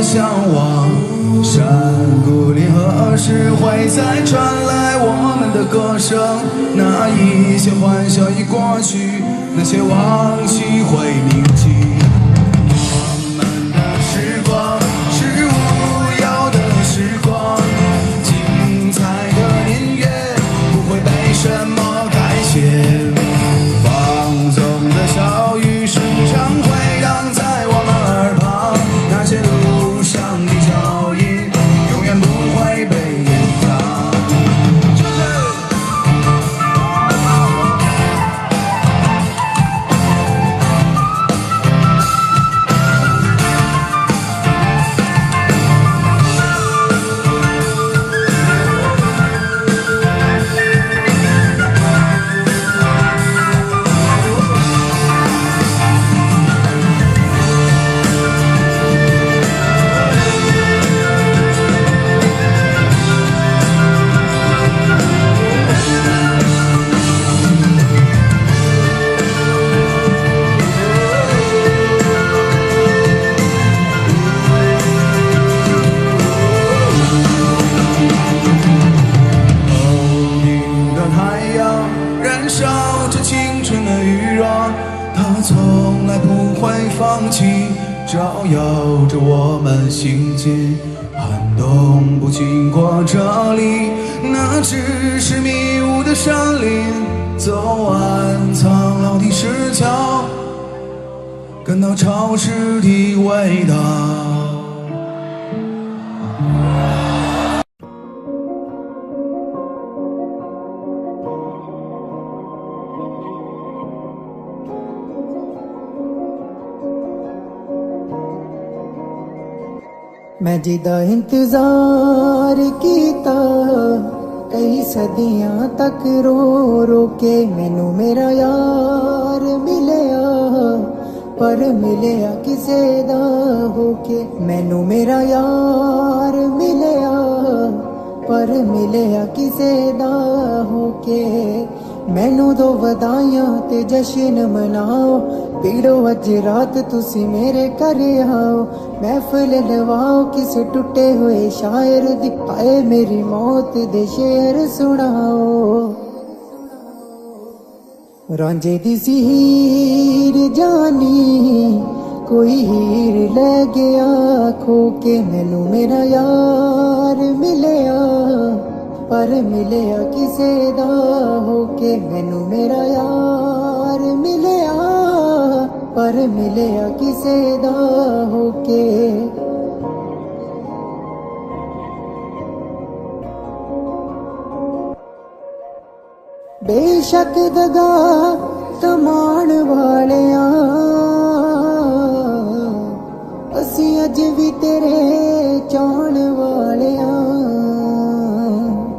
向往。山谷里何时会再传来我们的歌声？那一些欢笑已过去，那些往昔会铭记。我们的时光是无忧的时光，精彩的年月不会被什么改写。放纵的小雨时常回荡在我们耳旁，那些路上的脚印永远不会被掩藏。从来不会放弃，照耀着我们行进。寒冬不经过这里，那只是迷雾的山林。走完苍老的石桥，感到潮湿的味道。 मैं जिदा इंतजार कीता कई सदियां तक रो रो के मैनू मेरा यार मिलया पर मिलया किसे दा होके। मैनू मेरा यार मिलया पर मिलया किसे दा होके। मैनू दो वदाइयां ते जश्न मनाओ, पीड़ो अज रात तुसी मेरे घर आओ। महफिल लवाओ किस टुटे हुए शायर दी, आए मेरी मौत दे शेर सुनाओ। रांझे दी सी हीर जानी कोई हीर ले गया खो के। मैनू मेरा यार मिलया पर मिलया किसे दा होके। मैनू मेरा यार मिलया पर मिलया किसे दा होके। बेशक दगा कमान वालियां असी अज भी तेरे